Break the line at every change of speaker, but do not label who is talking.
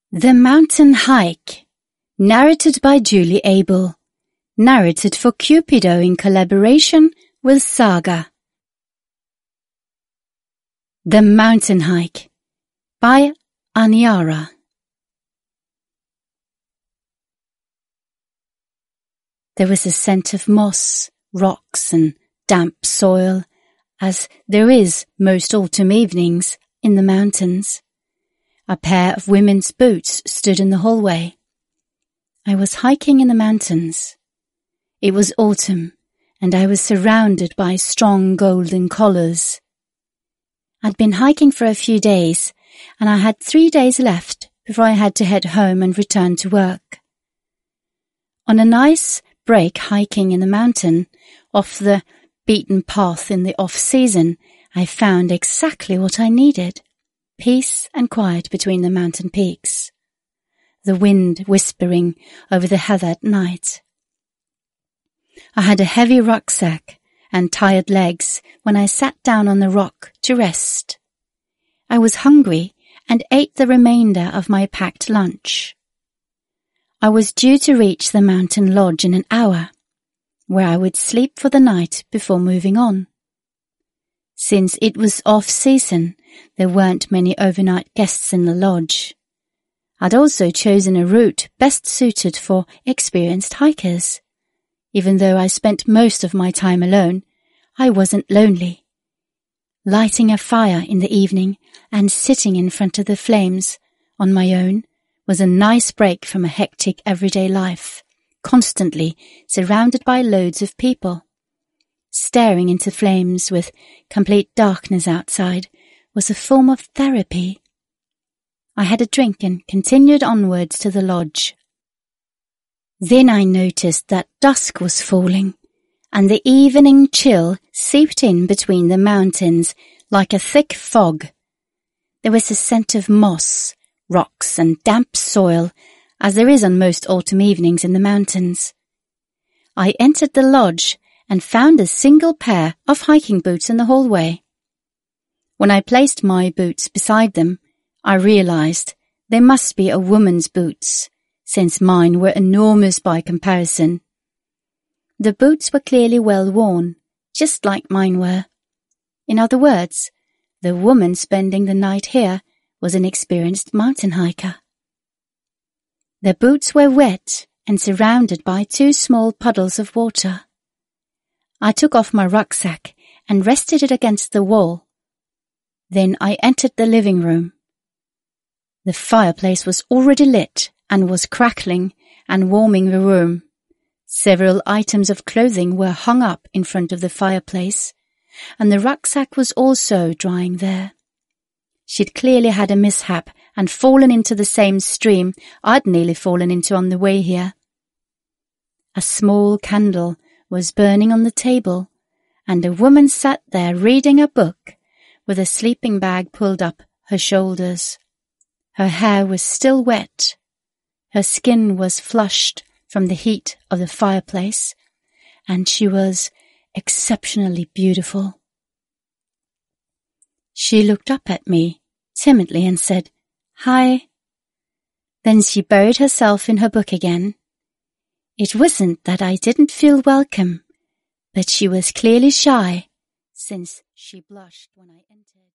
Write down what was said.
The Mountain Hike, narrated by Julie Abel, narrated for Cupido in collaboration with Saga. The Mountain Hike, by Aniara. There was a scent of moss, rocks and damp soil, as there is most autumn evenings in the mountains. A pair of women's boots stood in the hallway. I was hiking in the mountains. It was autumn, and I was surrounded by strong golden colours. I'd been hiking for a few days, and I had 3 days left before I had to head home and return to work. On a nice break hiking in the mountain, off the beaten path in the off-season, I found exactly what I needed. Peace and quiet between the mountain peaks. The wind whispering over the heather at night. I had a heavy rucksack and tired legs when I sat down on the rock to rest. I was hungry and ate the remainder of my packed lunch. I was due to reach the mountain lodge in an hour, where I would sleep for the night before moving on. Since it was off-season, there weren't many overnight guests in the lodge. I'd also chosen a route best suited for experienced hikers. Even though I spent most of my time alone, I wasn't lonely. Lighting a fire in the evening and sitting in front of the flames on my own was a nice break from a hectic everyday life, constantly surrounded by loads of people. Staring into flames with complete darkness outside was a form of therapy. I had a drink and continued onwards to the lodge. Then I noticed that dusk was falling, and the evening chill seeped in between the mountains like a thick fog. There was a scent of moss, rocks and damp soil, as there is on most autumn evenings in the mountains. I entered the lodge and found a single pair of hiking boots in the hallway. When I placed my boots beside them, I realized they must be a woman's boots, since mine were enormous by comparison. The boots were clearly well worn, just like mine were. In other words, the woman spending the night here was an experienced mountain hiker. The boots were wet and surrounded by 2 small puddles of water. I took off my rucksack and rested it against the wall. Then I entered the living room. The fireplace was already lit and was crackling and warming the room. Several items of clothing were hung up in front of the fireplace, and the rucksack was also drying there. She'd clearly had a mishap and fallen into the same stream I'd nearly fallen into on the way here. A small candle was burning on the table, and a woman sat there reading a book with a sleeping bag pulled up her shoulders. Her hair was still wet. Her skin was flushed from the heat of the fireplace, and she was exceptionally beautiful. She looked up at me timidly and said, "Hi." Then she buried herself in her book again. It wasn't that I didn't feel welcome, but she was clearly shy, since she blushed when I entered.